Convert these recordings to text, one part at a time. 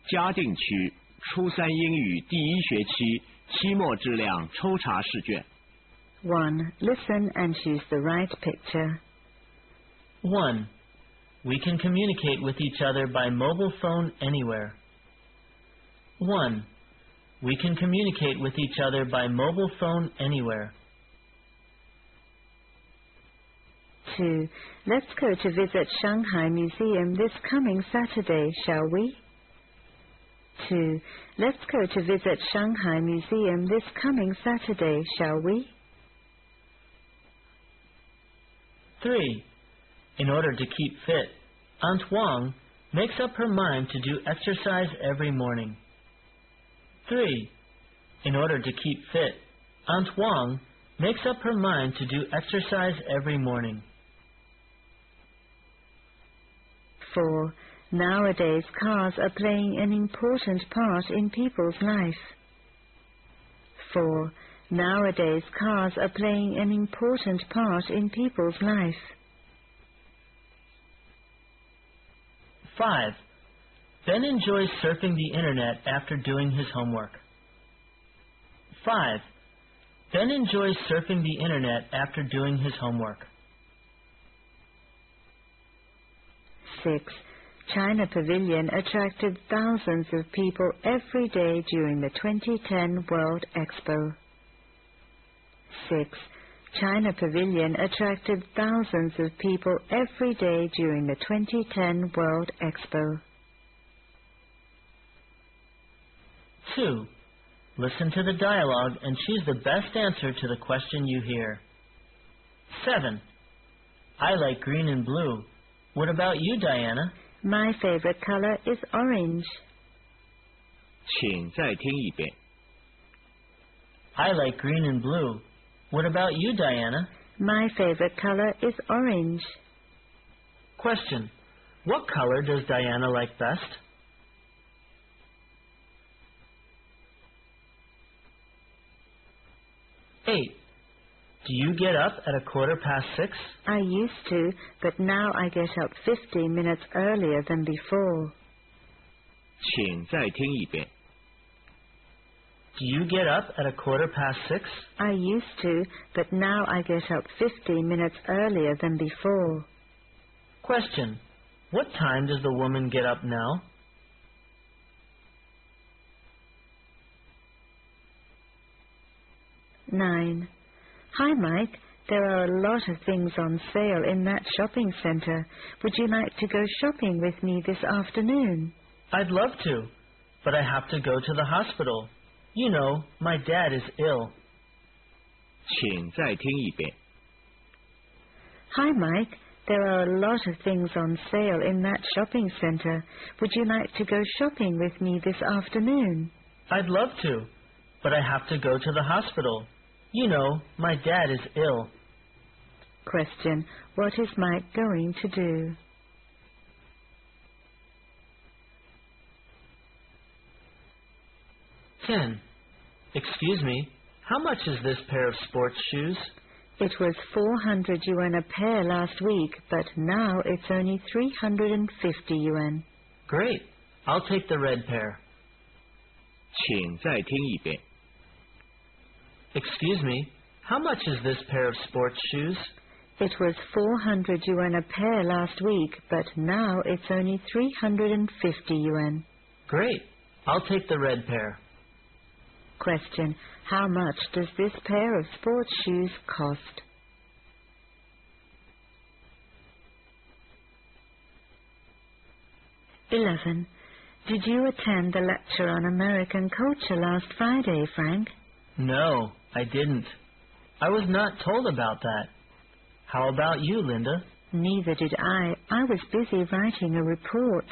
嘉定区初三英语第一学期期末质量抽查试卷。 1. Listen and choose the right picture. 1. We can communicate with each other by mobile phone anywhere. 1. We can communicate with each other by mobile phone anywhere. 2. Let's go to visit Shanghai Museum this coming Saturday, shall we? 2. Let's go to visit Shanghai Museum this coming Saturday, shall we? 3. In order to keep fit, Aunt Wang makes up her mind to do exercise every morning. 3. In order to keep fit, Aunt Wang makes up her mind to do exercise every morning. 4. Nowadays, cars are playing an important part in people's life. 4. Nowadays, cars are playing an important part in people's life. 5. Ben enjoys surfing the internet after doing his homework. 5. Ben enjoys surfing the internet after doing his homework. 6. China Pavilion attracted thousands of people every day during the 2010 World Expo. 6. China Pavilion attracted thousands of people every day during the 2010 World Expo. 2. Listen to the dialogue and choose the best answer to the question you hear. 7. I like green and blue. What about you, Diana? My favorite color is orange. 请再听一遍。 I like green and blue. What about you, Diana? My favorite color is orange. Question. What color does Diana like best? 8. Do you get up at 6:15? I used to, but now I get up 50 minutes earlier than before. 请再听一遍。 Do you get up at 6:15? I used to, but now I get up 50 minutes earlier than before. Question. What time does the woman get up now? 9. Hi, Mike. There are a lot of things on sale in that shopping center. Would you like to go shopping with me this afternoon? I'd love to, but I have to go to the hospital. You know, my dad is ill. 请再听一遍。 Hi, Mike. There are a lot of things on sale in that shopping center. Would you like to go shopping with me this afternoon? I'd love to, but I have to go to the hospital. You know, my dad is ill. Question. What is Mike going to do? 10. Excuse me, how much is this pair of sports shoes? It was 400 yuan a pair last week, but now it's only 350 yuan. Great. I'll take the red pair. 请再听一遍。 Excuse me, how much is this pair of sports shoes? It was 400 yuan a pair last week, but now it's only 350 yuan. Great. I'll take the red pair. Question. How much does this pair of sports shoes cost? 11. Did you attend the lecture on American culture last Friday, Frank? No, I didn't. I was not told about that. How about you, Linda? Neither did I. I was busy writing a report.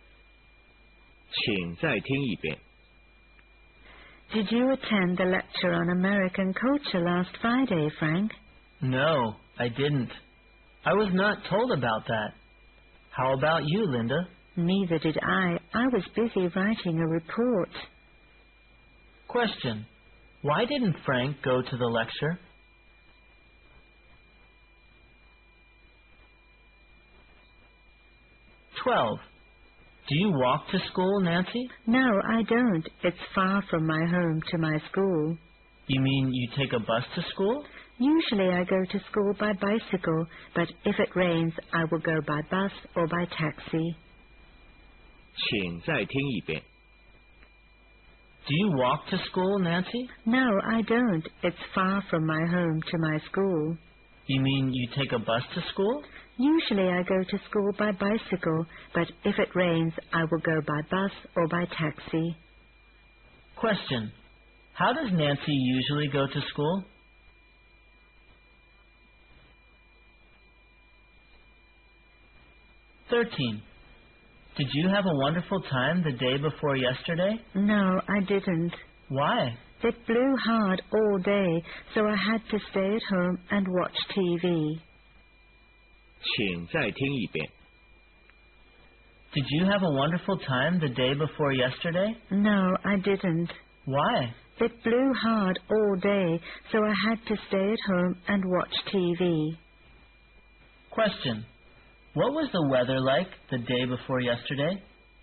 请再听一遍。 Did you attend the lecture on American culture last Friday, Frank? No, I didn't. I was not told about that. How about you, Linda? Neither did I. I was busy writing a report. Question. Why didn't Frank go to the lecture? 12. Do you walk to school, Nancy? No, I don't. It's far from my home to my school. You mean you take a bus to school? Usually I go to school by bicycle, but if it rains, I will go by bus or by taxi. 请再听一遍。 Do you walk to school, Nancy? No, I don't. It's far from my home to my school. You mean you take a bus to school? Usually I go to school by bicycle, but if it rains, I will go by bus or by taxi. Question. How does Nancy usually go to school? "13. Did you have a wonderful time the day before yesterday? No, I didn't. Why? It blew hard all day, so I had to stay at home and watch TV. 请再听一遍。 Did you have a wonderful time the day before yesterday? No, I didn't. Why? It blew hard all day, so I had to stay at home and watch TV. Question. What was the weather like the day before yesterday?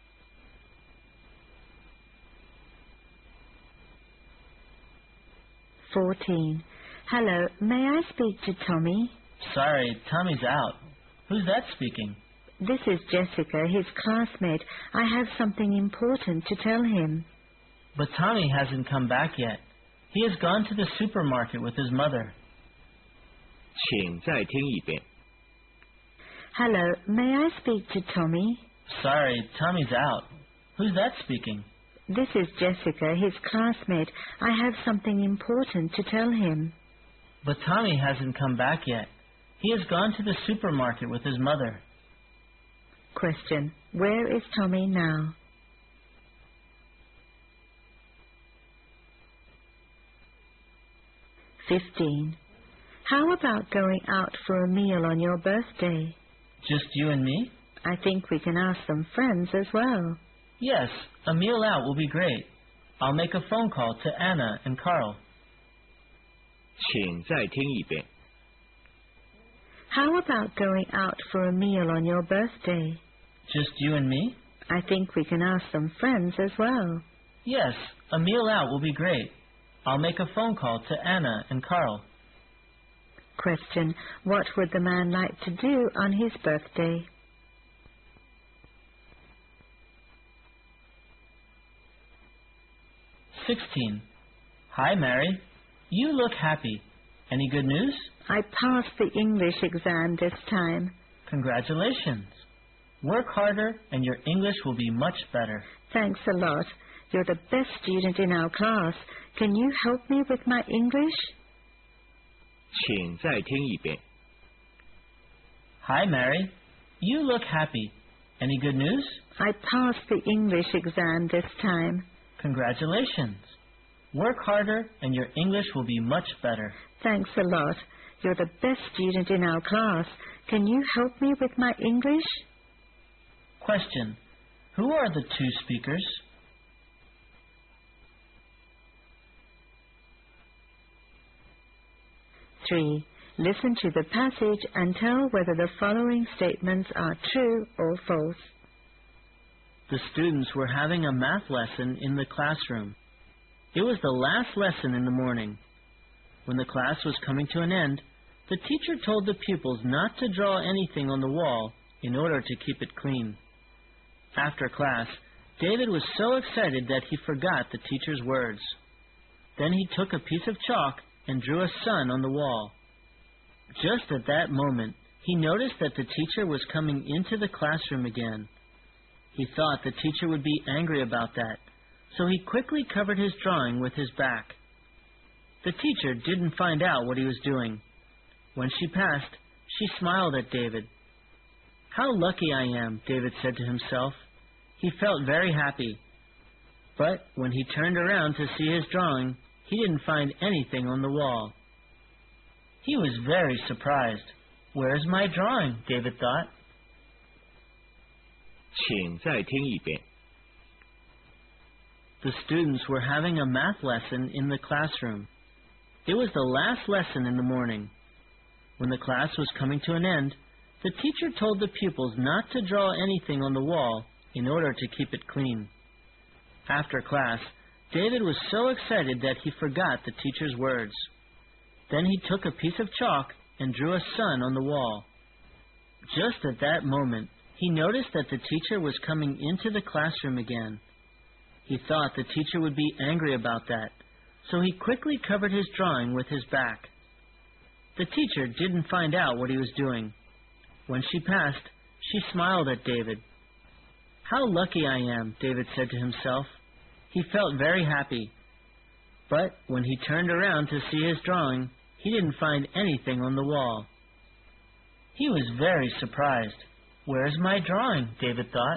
"14. Hello, may I speak to Tommy? Sorry, Tommy's out. Who's that speaking? This is Jessica, his classmate. I have something important to tell him. But Tommy hasn't come back yet. He has gone to the supermarket with his mother. 请再听一遍。 Hello, may I speak to Tommy? Sorry, Tommy's out. Who's that speaking? This is Jessica, his classmate. I have something important to tell him. But Tommy hasn't come back yet. He has gone to the supermarket with his mother. Question. Where is Tommy now? "15. How about going out for a meal on your birthday? Just you and me? I think we can ask some friends as well. Yes, a meal out will be great. I'll make a phone call to Anna and Carl. 请再听一遍。 How about going out for a meal on your birthday? Just you and me? I think we can ask some friends as well. Yes, a meal out will be great. I'll make a phone call to Anna and Carl. Question. What would the man like to do on his birthday? "16. Hi, Mary. You look happy. Any good news? I passed the English exam this time. Congratulations. Work harder and your English will be much better. Thanks a lot. You're the best student in our class. Can you help me with my English? 请再听一遍。 Hi, Mary. You look happy. Any good news? I passed the English exam this time. Congratulations. Work harder and your English will be much better. Thanks a lot. You're the best student in our class. Can you help me with my English? Question. Who are the two speakers? Three. Listen to the passage and tell whether the following statements are true or false. The students were having a math lesson in the classroom. It was the last lesson in the morning. When the class was coming to an end, the teacher told the pupils not to draw anything on the wall in order to keep it clean. After class, David was so excited that he forgot the teacher's words. Then he took a piece of chalk and drew a sun on the wall. Just at that moment, he noticed that the teacher was coming into the classroom again. He thought the teacher would be angry about that, so he quickly covered his drawing with his back. The teacher didn't find out what he was doing. When she passed, she smiled at David. "How lucky I am," David said to himself. He felt very happy. But when he turned around to see his drawing, he didn't find anything on the wall. He was very surprised. "Where's my drawing?" David thought. 请再听一遍。 The students were having a math lesson in the classroom. It was the last lesson in the morning. When the class was coming to an end, the teacher told the pupils not to draw anything on the wall in order to keep it clean. After class, David was so excited that he forgot the teacher's words. Then he took a piece of chalk and drew a sun on the wall. Just at that moment, he noticed that the teacher was coming into the classroom again. He thought the teacher would be angry about that, so he quickly covered his drawing with his back. The teacher didn't find out what he was doing. When she passed, she smiled at David. "How lucky I am," David said to himself. He felt very happy. But when he turned around to see his drawing, he didn't find anything on the wall. He was very surprised. "Where's my drawing?" David thought.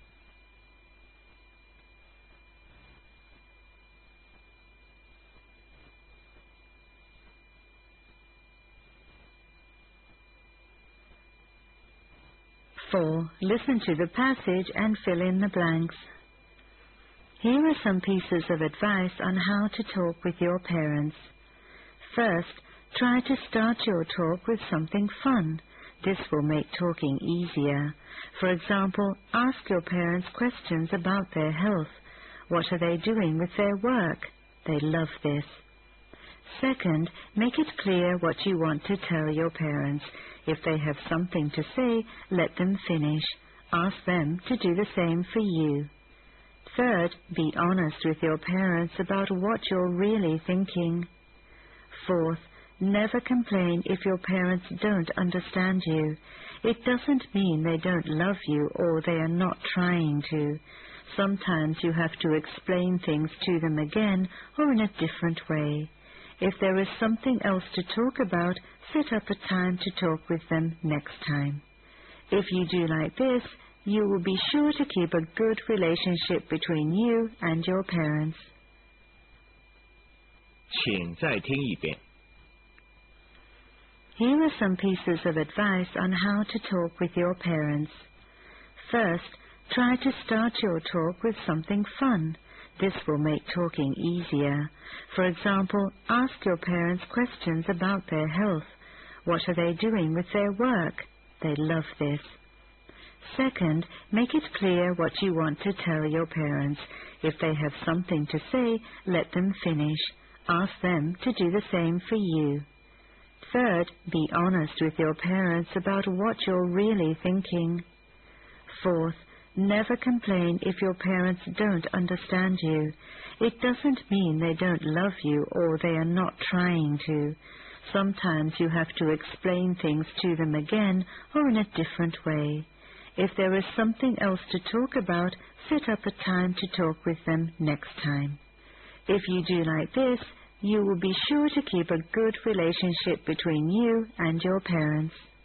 Four. Listen to the passage and fill in the blanks. Here are some pieces of advice on how to talk with your parents. First, try to start your talk with something fun. This will make talking easier. For example, ask your parents questions about their health. What are they doing with their work? They love this. Second, make it clear what you want to tell your parents. If they have something to say, let them finish. Ask them to do the same for you. Third, be honest with your parents about what you're really thinking. Fourth, never complain if your parents don't understand you. It doesn't mean they don't love you or they are not trying to. Sometimes you have to explain things to them again or in a different way. If there is something else to talk about, set up a time to talk with them next time. If you do like this, you will be sure to keep a good relationship between you and your parents. 请再听一遍。 Here are some pieces of advice on how to talk with your parents. First, try to start your talk with something fun. This will make talking easier. For example, ask your parents questions about their health. What are they doing with their work? They love this. Second, make it clear what you want to tell your parents. If they have something to say, let them finish. Ask them to do the same for you. Third, be honest with your parents about what you're really thinking. Fourth, never complain if your parents don't understand you. It doesn't mean they don't love you or they are not trying to. Sometimes you have to explain things to them again or in a different way. If there is something else to talk about, set up a time to talk with them next time. If you do like this, you will be sure to keep a good relationship between you and your parents.